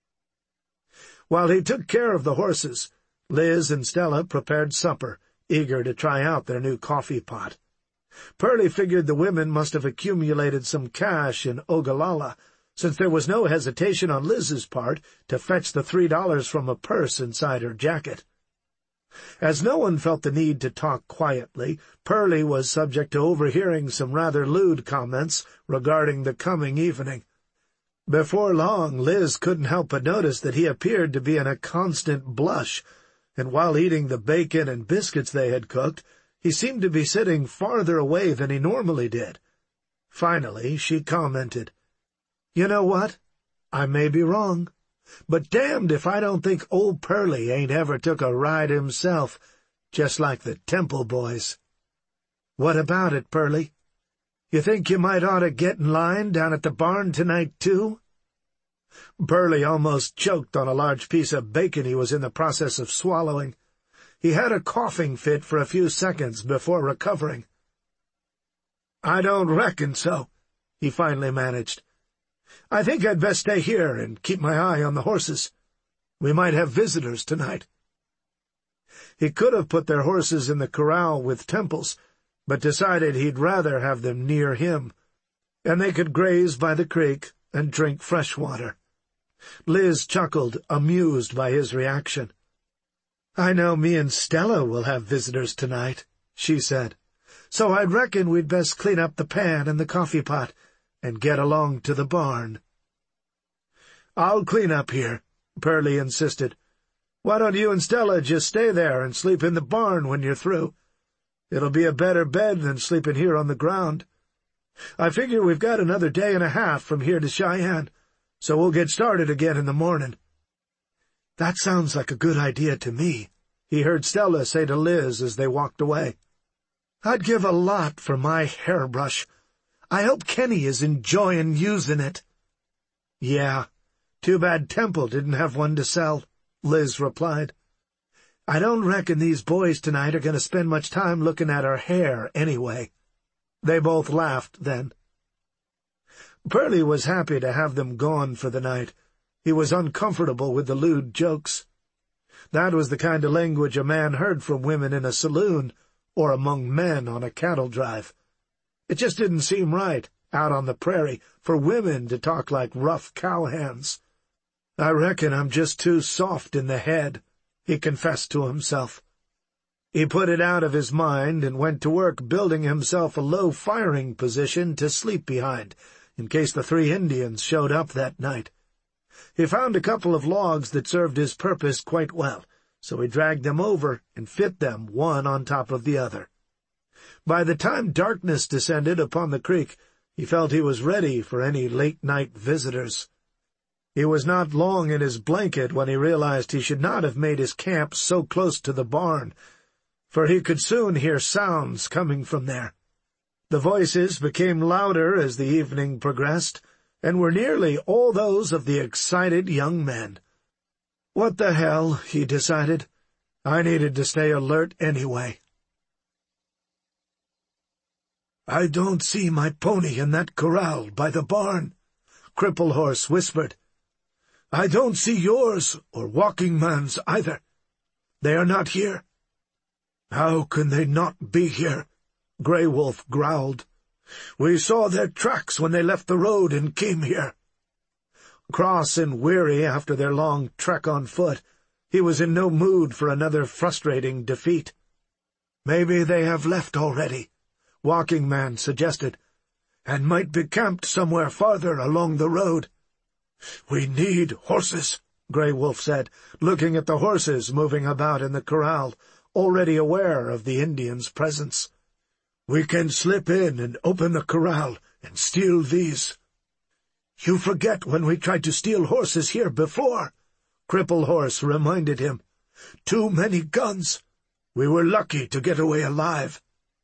While he took care of the horses, Liz and Stella prepared supper, eager to try out their new coffee pot. Pearlie figured the women must have accumulated some cash in Ogallala, since there was no hesitation on Liz's part to fetch the $3 from a purse inside her jacket. As no one felt the need to talk quietly, Pearlie was subject to overhearing some rather lewd comments regarding the coming evening. Before long, Liz couldn't help but notice that he appeared to be in a constant blush, and while eating the bacon and biscuits they had cooked, he seemed to be sitting farther away than he normally did. Finally, she commented, "You know what? I may be wrong, but damned if I don't think old Pearlie ain't ever took a ride himself, just like the Temple boys." "What about it, Pearlie? You think you might ought to get in line down at the barn tonight, too?" Pearlie almost choked on a large piece of bacon he was in the process of swallowing. He had a coughing fit for a few seconds before recovering. "I don't reckon so," he finally managed. "I think I'd best stay here and keep my eye on the horses. We might have visitors tonight." He could have put their horses in the corral with Temple's, but decided he'd rather have them near him, and they could graze by the creek and drink fresh water. Liz chuckled, amused by his reaction. "I know me and Stella will have visitors tonight," she said, "so I reckon we'd best clean up the pan and the coffee pot and get along to the barn." "I'll clean up here," Pearlie insisted. "Why don't you and Stella just stay there and sleep in the barn when you're through? It'll be a better bed than sleeping here on the ground. I figure we've got another day and a half from here to Cheyenne, so we'll get started again in the morning." "That sounds like a good idea to me," he heard Stella say to Liz as they walked away. "I'd give a lot for my hairbrush. I hope Kenny is enjoying using it." "Yeah, too bad Temple didn't have one to sell," Liz replied. "I don't reckon these boys tonight are going to spend much time looking at her hair anyway." They both laughed then. Pearlie was happy to have them gone for the night. He was uncomfortable with the lewd jokes. That was the kind of language a man heard from women in a saloon or among men on a cattle drive. It just didn't seem right, out on the prairie, for women to talk like rough cowhands. "I reckon I'm just too soft in the head," he confessed to himself. He put it out of his mind and went to work building himself a low firing position to sleep behind, in case the three Indians showed up that night. He found a couple of logs that served his purpose quite well, so he dragged them over and fit them one on top of the other. By the time darkness descended upon the creek, he felt he was ready for any late-night visitors. He was not long in his blanket when he realized he should not have made his camp so close to the barn, for he could soon hear sounds coming from there. The voices became louder as the evening progressed, and were nearly all those of the excited young men. What the hell, he decided. I needed to stay alert anyway. "I don't see my pony in that corral by the barn," Cripple Horse whispered. "I don't see yours or Walking Man's either. They are not here." "How can they not be here?" Grey Wolf growled. "We saw their tracks when they left the road and came here." Cross and weary after their long trek on foot, he was in no mood for another frustrating defeat. "Maybe they have left already," Walking Man suggested, "and might be camped somewhere farther along the road." "We need horses," Grey Wolf said, looking at the horses moving about in the corral, already aware of the Indians' presence. "We can slip in and open the corral and steal these." "You forget when we tried to steal horses here before," Cripple Horse reminded him. "Too many guns. We were lucky to get away alive."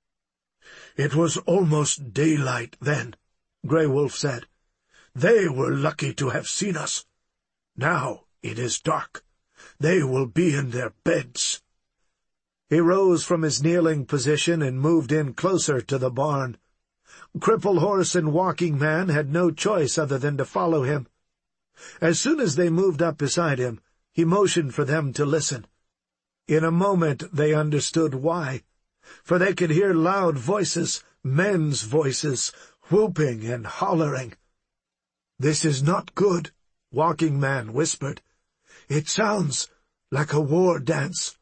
"It was almost daylight then," Grey Wolf said. "They were lucky to have seen us. Now it is dark. They will be in their beds." He rose from his kneeling position and moved in closer to the barn. Cripple Horse and Walking Man had no choice other than to follow him. As soon as they moved up beside him, he motioned for them to listen. In a moment they understood why, for they could hear loud voices, men's voices, whooping and hollering. "This is not good," Walking Man whispered. "It sounds like a war dance."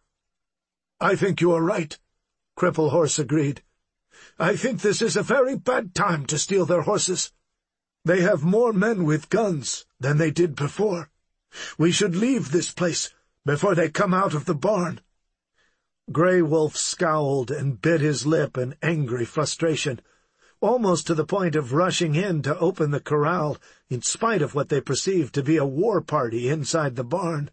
"I think you are right," Cripple Horse agreed. "I think this is a very bad time to steal their horses. They have more men with guns than they did before. We should leave this place before they come out of the barn." Grey Wolf scowled and bit his lip in angry frustration, almost to the point of rushing in to open the corral, in spite of what they perceived to be a war party inside the barn.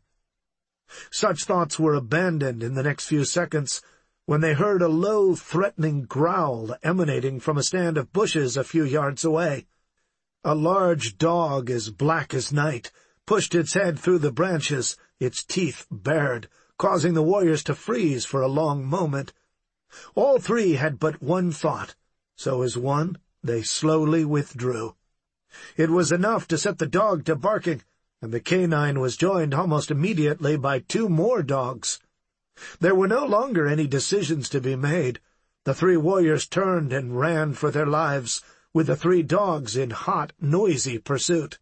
Such thoughts were abandoned in the next few seconds, when they heard a low, threatening growl emanating from a stand of bushes a few yards away. A large dog, as black as night, pushed its head through the branches, its teeth bared, causing the warriors to freeze for a long moment. All three had but one thought, so as one they slowly withdrew. It was enough to set the dog to barking, and the canine was joined almost immediately by two more dogs. There were no longer any decisions to be made. The three warriors turned and ran for their lives, with the three dogs in hot, noisy pursuit.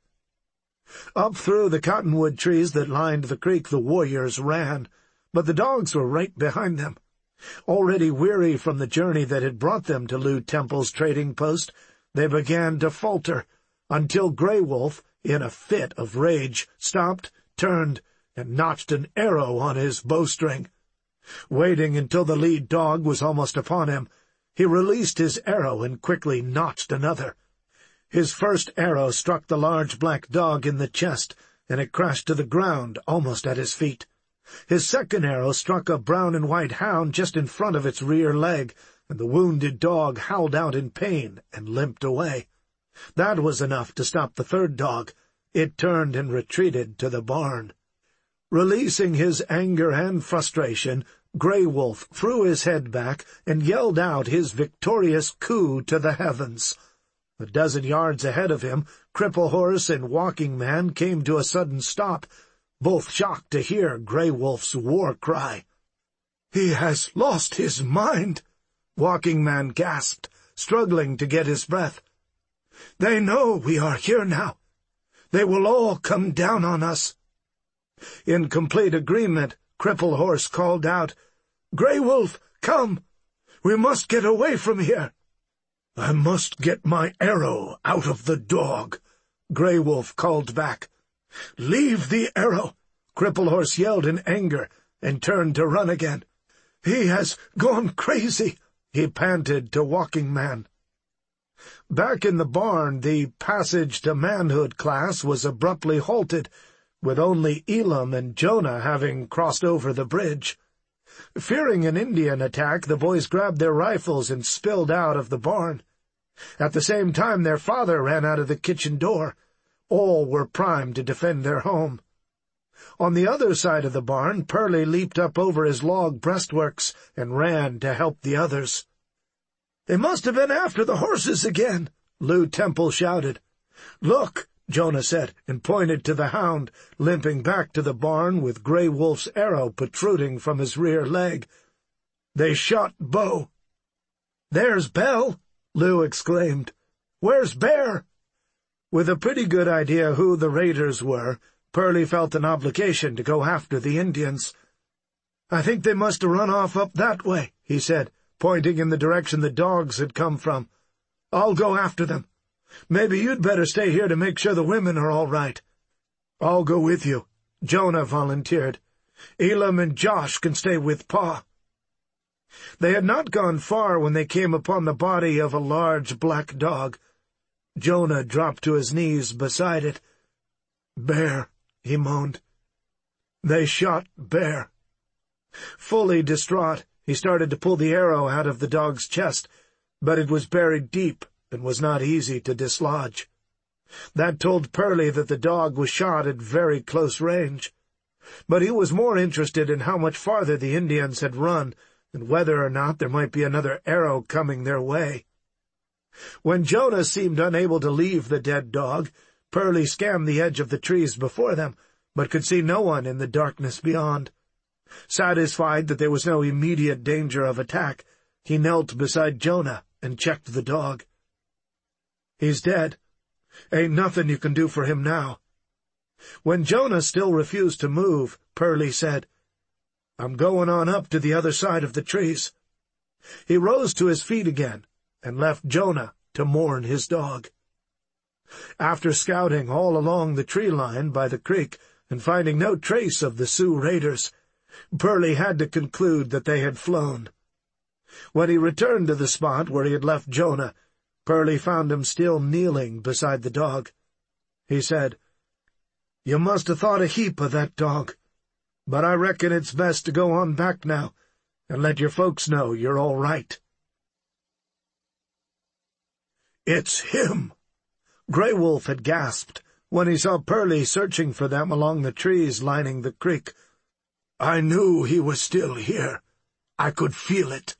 Up through the cottonwood trees that lined the creek the warriors ran, but the dogs were right behind them. Already weary from the journey that had brought them to Lew Temple's trading post, they began to falter, until Grey Wolf, in a fit of rage, stopped, turned, and notched an arrow on his bowstring. Waiting until the lead dog was almost upon him, he released his arrow and quickly notched another. His first arrow struck the large black dog in the chest, and it crashed to the ground almost at his feet. His second arrow struck a brown and white hound just in front of its rear leg, and the wounded dog howled out in pain and limped away. That was enough to stop the third dog. It turned and retreated to the barn. Releasing his anger and frustration, Grey Wolf threw his head back and yelled out his victorious coup to the heavens. A dozen yards ahead of him, Cripple Horse and Walking Man came to a sudden stop, both shocked to hear Grey Wolf's war cry. "He has lost his mind," Walking Man gasped, struggling to get his breath. "They know we are here now. They will all come down on us." In complete agreement, Cripple Horse called out, "Grey Wolf, come! We must get away from here." "I must get my arrow out of the dog," Grey Wolf called back. "Leave the arrow!" Cripple Horse yelled in anger and turned to run again. "He has gone crazy," he panted to Walking Man. Back in the barn, the Passage to Manhood class was abruptly halted, with only Elam and Jonah having crossed over the bridge. Fearing an Indian attack, the boys grabbed their rifles and spilled out of the barn. At the same time, their father ran out of the kitchen door. All were primed to defend their home. On the other side of the barn, Pearlie leaped up over his log breastworks and ran to help the others. "They must have been after the horses again," Lou Temple shouted. "Look," Jonah said, and pointed to the hound, limping back to the barn with Grey Wolf's arrow protruding from his rear leg. "They shot Bo." "There's Belle!" Lou exclaimed. "Where's Bear?" With a pretty good idea who the raiders were, Pearlie felt an obligation to go after the Indians. "I think they must have run off up that way," he said, pointing in the direction the dogs had come from. "I'll go after them. Maybe you'd better stay here to make sure the women are all right." "I'll go with you," Jonah volunteered. "Elam and Josh can stay with Pa." They had not gone far when they came upon the body of a large black dog. Jonah dropped to his knees beside it. "Bear," he moaned. "They shot Bear." Fully distraught, he started to pull the arrow out of the dog's chest, but it was buried deep and was not easy to dislodge. That told Pearlie that the dog was shot at very close range. But he was more interested in how much farther the Indians had run and whether or not there might be another arrow coming their way. When Jonah seemed unable to leave the dead dog, Pearlie scanned the edge of the trees before them, but could see no one in the darkness beyond. Satisfied that there was no immediate danger of attack, he knelt beside Jonah and checked the dog. "He's dead. Ain't nothing you can do for him now." When Jonah still refused to move, Pearlie said, "I'm going on up to the other side of the trees." He rose to his feet again and left Jonah to mourn his dog. After scouting all along the tree line by the creek and finding no trace of the Sioux raiders, Pearlie had to conclude that they had flown. When he returned to the spot where he had left Jonah, Pearlie found him still kneeling beside the dog. He said, "You must have thought a heap of that dog, but I reckon it's best to go on back now and let your folks know you're all right." "It's him!" Grey Wolf had gasped when he saw Pearlie searching for them along the trees lining the creek. "I knew he was still here. I could feel it."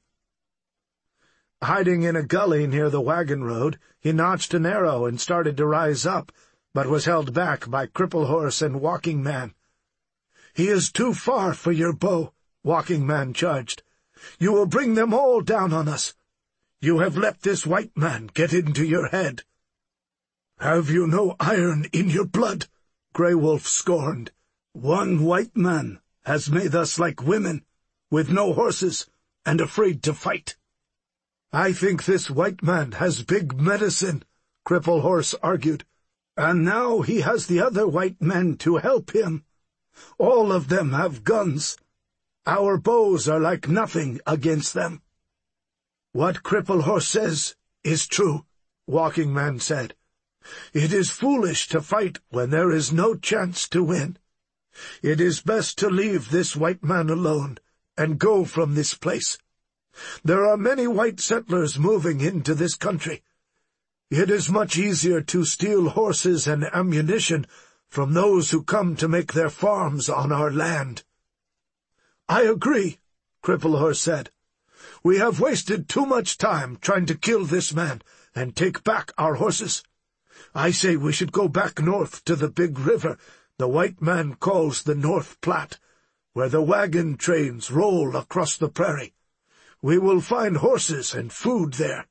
Hiding in a gully near the wagon road, he notched an arrow and started to rise up, but was held back by Cripple Horse and Walking Man. "He is too far for your bow," Walking Man charged. "You will bring them all down on us. You have let this white man get into your head." "Have you no iron in your blood?" Grey Wolf scorned. "One white man has made us like women, with no horses and afraid to fight." "I think this white man has big medicine," Cripple Horse argued. "And now he has the other white men to help him. All of them have guns. Our bows are like nothing against them." "What Cripple Horse says is true," Walking Man said. "It is foolish to fight when there is no chance to win. It is best to leave this white man alone and go from this place. There are many white settlers moving into this country. It is much easier to steal horses and ammunition from those who come to make their farms on our land." "I agree," Cripple Horse said. "We have wasted too much time trying to kill this man and take back our horses. I say we should go back north to the big river the white man calls the North Platte, where the wagon trains roll across the prairie. We will find horses and food there."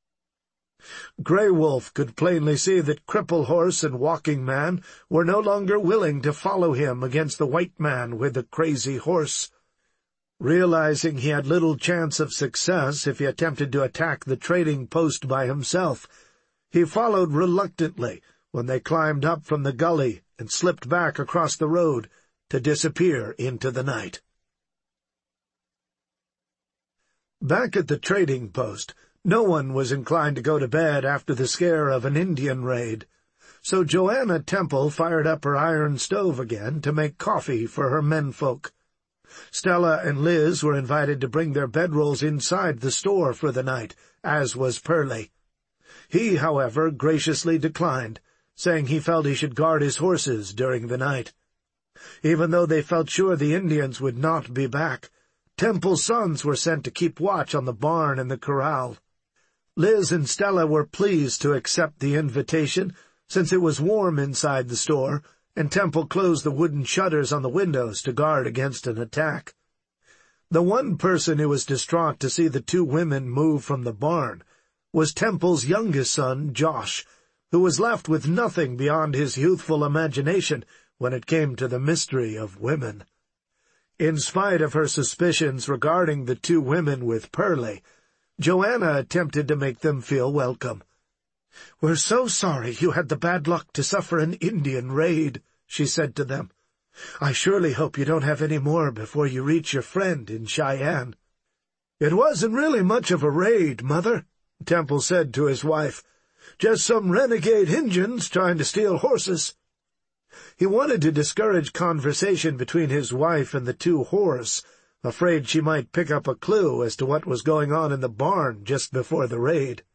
Grey Wolf could plainly see that Cripple Horse and Walking Man were no longer willing to follow him against the white man with the crazy horse. Realizing he had little chance of success if he attempted to attack the trading post by himself, he followed reluctantly when they climbed up from the gully and slipped back across the road to disappear into the night. Back at the trading post, no one was inclined to go to bed after the scare of an Indian raid, so Joanna Temple fired up her iron stove again to make coffee for her menfolk. Stella and Liz were invited to bring their bedrolls inside the store for the night, as was Pearlie. He, however, graciously declined, saying he felt he should guard his horses during the night. Even though they felt sure the Indians would not be back, Temple's sons were sent to keep watch on the barn and the corral. Liz and Stella were pleased to accept the invitation, since it was warm inside the store, and Temple closed the wooden shutters on the windows to guard against an attack. The one person who was distraught to see the two women move from the barn was Temple's youngest son, Josh, who was left with nothing beyond his youthful imagination when it came to the mystery of women. In spite of her suspicions regarding the two women with Pearlie, Joanna attempted to make them feel welcome. "We're so sorry you had the bad luck to suffer an Indian raid," she said to them. "I surely hope you don't have any more before you reach your friend in Cheyenne." "It wasn't really much of a raid, Mother," Temple said to his wife. "Just some renegade Injuns trying to steal horses." He wanted to discourage conversation between his wife and the two whores, afraid she might pick up a clue as to what was going on in the barn just before the raid.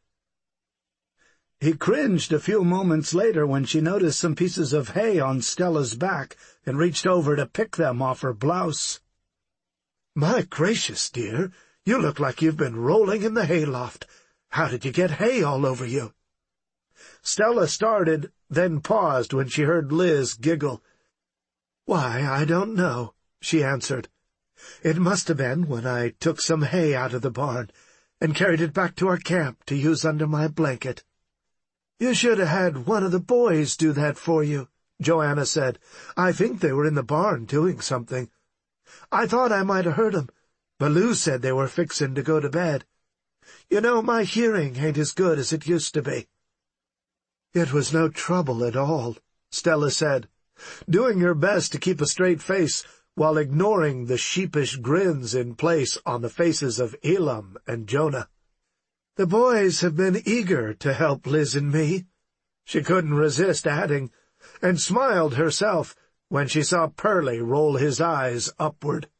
He cringed a few moments later when she noticed some pieces of hay on Stella's back and reached over to pick them off her blouse. "My gracious, dear, you look like you've been rolling in the hayloft. How did you get hay all over you?" Stella started, then paused when she heard Liz giggle. "Why, I don't know," she answered. "It must have been when I took some hay out of the barn and carried it back to our camp to use under my blanket." "You should have had one of the boys do that for you," Joanna said. "I think they were in the barn doing something. I thought I might have heard 'em, but Lou said they were fixin' to go to bed. You know, my hearing ain't as good as it used to be." "It was no trouble at all," Stella said, doing her best to keep a straight face while ignoring the sheepish grins in place on the faces of Elam and Jonah. "The boys have been eager to help Liz and me," she couldn't resist adding, and smiled herself when she saw Pearlie roll his eyes upward.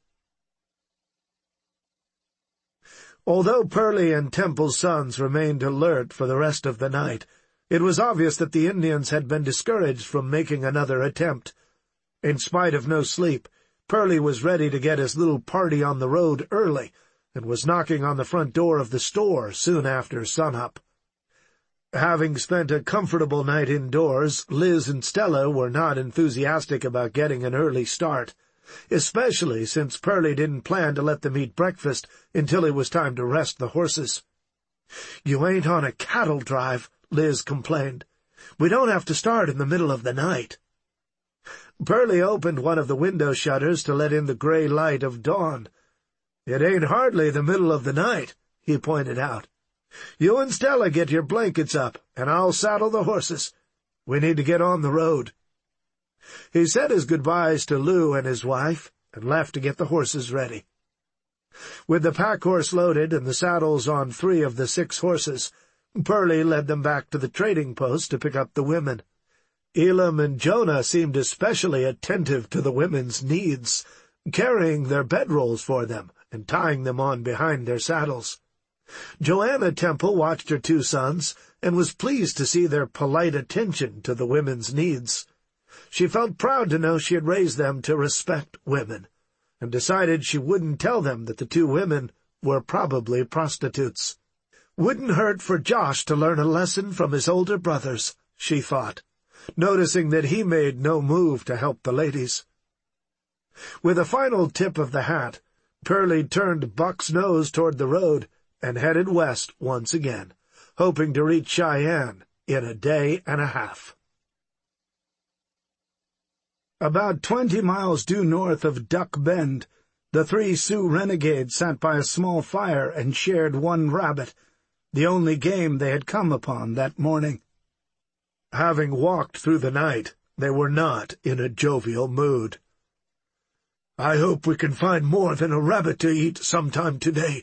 Although Pearlie and Temple's sons remained alert for the rest of the night, it was obvious that the Indians had been discouraged from making another attempt. In spite of no sleep, Pearlie was ready to get his little party on the road early, and was knocking on the front door of the store soon after sunup. Having spent a comfortable night indoors, Liz and Stella were not enthusiastic about getting an early start, especially since Pearlie didn't plan to let them eat breakfast until it was time to rest the horses. "You ain't on a cattle drive," Liz complained. "We don't have to start in the middle of the night." Pearlie opened one of the window shutters to let in the gray light of dawn. "It ain't hardly the middle of the night," he pointed out. "You and Stella get your blankets up, and I'll saddle the horses. We need to get on the road." He said his goodbyes to Lou and his wife, and left to get the horses ready. With the pack-horse loaded and the saddles on 3 of the 6 horses, Pearlie led them back to the trading post to pick up the women. Elam and Jonah seemed especially attentive to the women's needs, carrying their bedrolls for them and tying them on behind their saddles. Joanna Temple watched her 2 sons and was pleased to see their polite attention to the women's needs. She felt proud to know she had raised them to respect women, and decided she wouldn't tell them that the 2 women were probably prostitutes. Wouldn't hurt for Josh to learn a lesson from his older brothers, she thought, noticing that he made no move to help the ladies. With a final tip of the hat, Pearlie turned Buck's nose toward the road and headed west once again, hoping to reach Cheyenne in a day and a half. About 20 miles due north of Duck Bend, the 3 Sioux renegades sat by a small fire and shared one rabbit, the only game they had come upon that morning. Having walked through the night, they were not in a jovial mood. "I hope we can find more than a rabbit to eat sometime today,"